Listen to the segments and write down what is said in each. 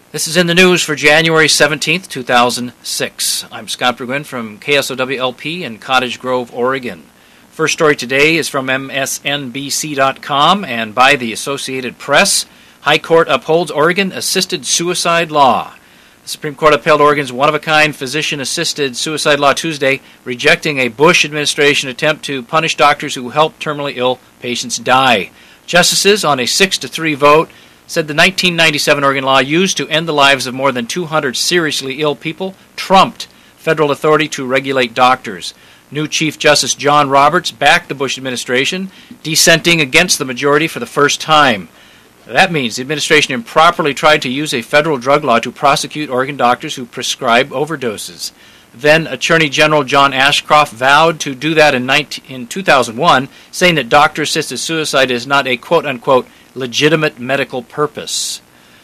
This is in the news for January 17th, 2006. I'm Scott Burgwin from KSOW-LP in Cottage Grove, Oregon. First story today is from MSNBC.com and by the Associated Press. High Court upholds Oregon assisted suicide law. The Supreme Court upheld Oregon's one-of-a-kind physician-assisted suicide law Tuesday, rejecting a Bush administration attempt to punish doctors who help terminally ill patients die. Justices, on a 6-3 vote, said the 1997 Oregon law used to end the lives of more than 200 seriously ill people trumped federal authority to regulate doctors. New Chief Justice John Roberts backed the Bush administration, dissenting against the majority for the first time. That means the administration improperly tried to use a federal drug law to prosecute Oregon doctors who prescribe overdoses. Then Attorney General John Ashcroft vowed to do that in 2001, saying that doctor-assisted suicide is not a quote-unquote legitimate medical purpose.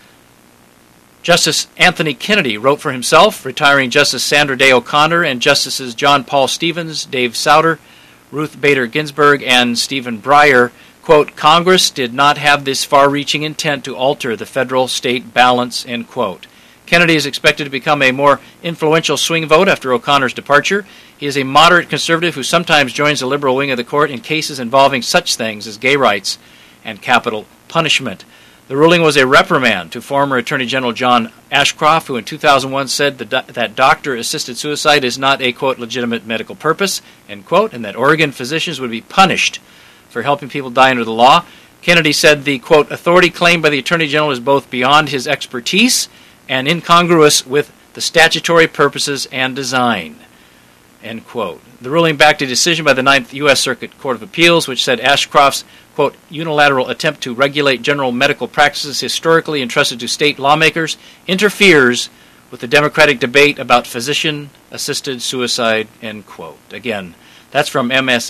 Justice Anthony Kennedy wrote for himself, retiring Justice Sandra Day O'Connor and Justices John Paul Stevens, Dave Souter, Ruth Bader Ginsburg, and Stephen Breyer, quote, Congress did not have this far-reaching intent to alter the federal-state balance, end quote. Kennedy is expected to become a more influential swing vote after O'Connor's departure. He is a moderate conservative who sometimes joins the liberal wing of the court in cases involving such things as gay rights and capital punishment. The ruling was a reprimand to former Attorney General John Ashcroft, who in 2001 said that doctor-assisted suicide is not a, quote, legitimate medical purpose, end quote, and that Oregon physicians would be punished for helping people die under the law. Kennedy said the, quote, authority claimed by the Attorney General is both beyond his expertise and incongruous with the statutory purposes and design, end quote. The ruling backed a decision by the Ninth U.S. Circuit Court of Appeals, which said Ashcroft's, quote, unilateral attempt to regulate general medical practices historically entrusted to state lawmakers interferes with the democratic debate about physician-assisted suicide, end quote. Again, that's from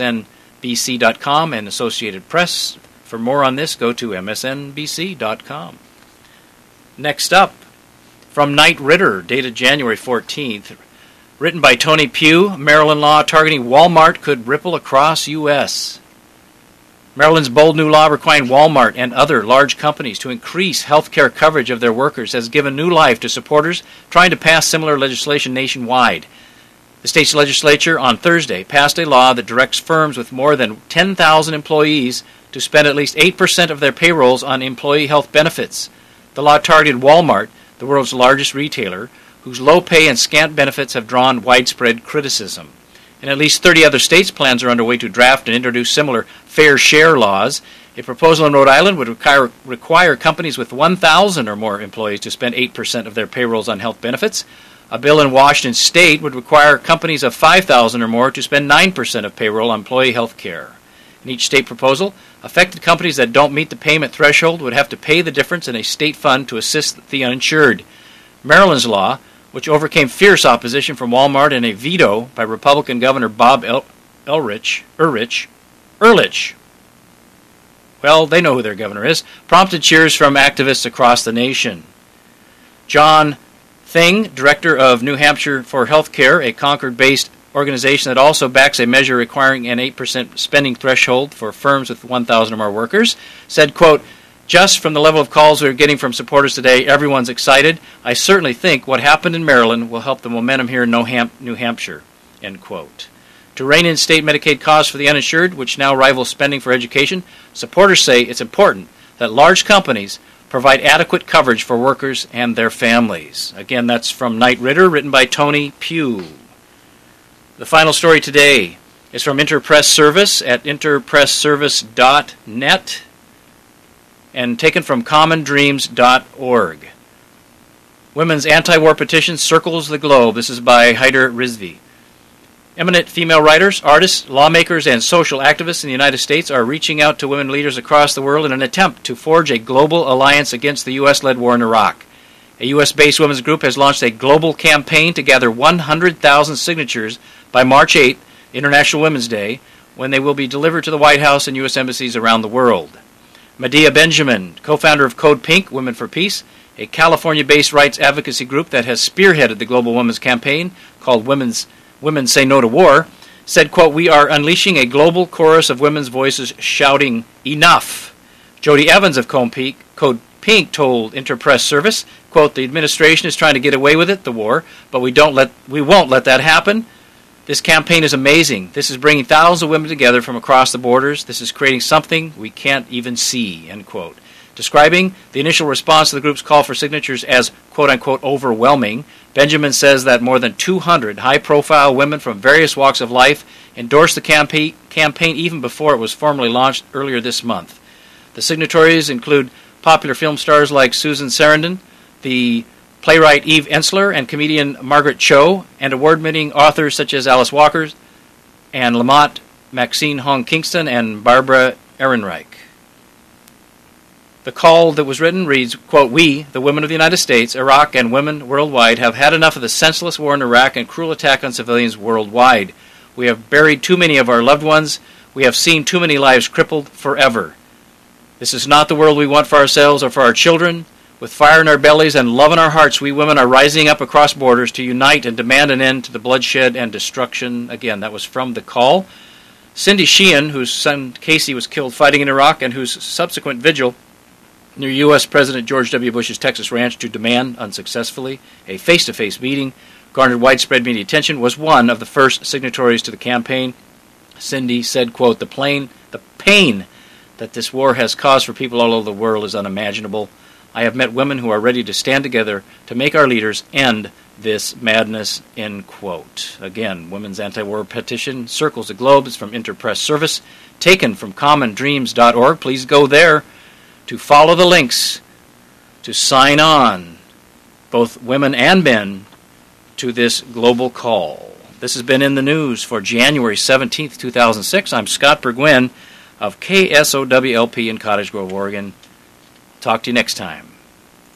MSNBC.com and Associated Press. For more on this, go to MSNBC.com. Next up, from Knight Ridder, dated January 14th, written by Tony Pugh, Maryland law targeting Walmart could ripple across U.S. Maryland's bold new law requiring Walmart and other large companies to increase health care coverage of their workers has given new life to supporters trying to pass similar legislation nationwide. The state's legislature on Thursday passed a law that directs firms with more than 10,000 employees to spend at least 8% of their payrolls on employee health benefits. The law targeted Walmart, the world's largest retailer, whose low pay and scant benefits have drawn widespread criticism. In at least 30 other states, plans are underway to draft and introduce similar fair share laws. A proposal in Rhode Island would require companies with 1,000 or more employees to spend 8% of their payrolls on health benefits. A bill in Washington State would require companies of 5,000 or more to spend 9% of payroll on employee health care. In each state proposal, affected companies that don't meet the payment threshold would have to pay the difference in a state fund to assist the uninsured. Maryland's law, which overcame fierce opposition from Walmart and a veto by Republican Governor Bob Ehrlich, well, they know who their governor is, prompted cheers from activists across the nation. John Thing, director of New Hampshire for Health Care, a Concord-based organization that also backs a measure requiring an 8% spending threshold for firms with 1,000 or more workers, said, quote, just from the level of calls we're getting from supporters today, everyone's excited. I certainly think what happened in Maryland will help the momentum here in New Hampshire, end quote. To rein in state Medicaid costs for the uninsured, which now rivals spending for education, supporters say it's important that large companies provide adequate coverage for workers and their families. Again, that's from Knight Ridder, written by Tony Pugh. The final story today is from Interpress Service at interpressservice.net and taken from commondreams.org. Women's anti-war petition circles the globe. This is by Haider Rizvi. Eminent female writers, artists, lawmakers, and social activists in the United States are reaching out to women leaders across the world in an attempt to forge a global alliance against the U.S.-led war in Iraq. A U.S.-based women's group has launched a global campaign to gather 100,000 signatures by March 8th, International Women's Day, when they will be delivered to the White House and U.S. embassies around the world. Medea Benjamin, co-founder of Code Pink, Women for Peace, a California-based rights advocacy group that has spearheaded the global women's campaign called Women Say No to War, said, quote, we are unleashing a global chorus of women's voices shouting, enough. Jody Evans of Code Pink told Interpress Service, quote, "The administration is trying to get away with it, the war, but we won't let that happen. This campaign is amazing. This is bringing thousands of women together from across the borders. This is creating something we can't even see," end quote. Describing the initial response to the group's call for signatures as, quote-unquote, overwhelming, Benjamin says that more than 200 high-profile women from various walks of life endorsed the campaign even before it was formally launched earlier this month. The signatories include popular film stars like Susan Sarandon, the playwright Eve Ensler, and comedian Margaret Cho, and award-winning authors such as Alice Walker and Lamont, Maxine Hong Kingston, and Barbara Ehrenreich. The call that was written reads, quote, "We, the women of the United States, Iraq, and women worldwide, have had enough of the senseless war in Iraq and cruel attack on civilians worldwide. We have buried too many of our loved ones. We have seen too many lives crippled forever. This is not the world we want for ourselves or for our children. With fire in our bellies and love in our hearts, we women are rising up across borders to unite and demand an end to the bloodshed and destruction." Again, that was from the call. Cindy Sheehan, whose son Casey was killed fighting in Iraq and whose subsequent vigil near U.S. President George W. Bush's Texas ranch to demand, unsuccessfully, a face-to-face meeting, garnered widespread media attention, was one of the first signatories to the campaign. Cindy said, quote, the pain that this war has caused for people all over the world is unimaginable. I have met women who are ready to stand together to make our leaders end this madness," end quote. Again, Women's Anti-War Petition circles the globe. It's from Interpress Service, taken from commondreams.org. Please go there to follow the links to sign on, both women and men, to this global call. This has been In the News for January 17th, 2006. I'm Scott Burgwin of KSOWLP in Cottage Grove, Oregon. Talk to you next time.